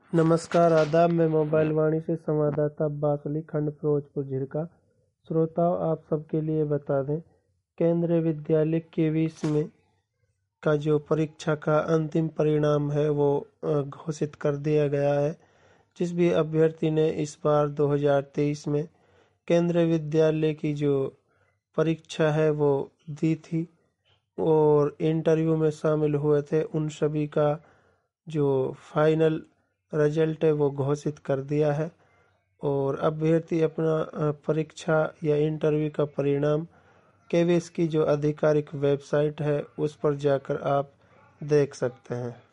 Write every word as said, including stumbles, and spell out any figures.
नमस्कार, आदाब। मैं मोबाइल वाणी से संवाददाता अब्बास अली, खंड फिरोजपुर झिरका। श्रोताओं, आप सबके लिए बता दें, केंद्रीय विद्यालय केवीस में का जो परीक्षा का अंतिम परिणाम है वो घोषित कर दिया गया है। जिस भी अभ्यर्थी ने इस बार दो हज़ार तेईस में केंद्रीय विद्यालय की जो परीक्षा है वो दी थी और इंटरव्यू में शामिल हुए थे, उन सभी का जो फाइनल रिजल्ट है वो घोषित कर दिया है। और अभ्यर्थी अपना परीक्षा या इंटरव्यू का परिणाम केवीएस की जो आधिकारिक वेबसाइट है उस पर जाकर आप देख सकते हैं।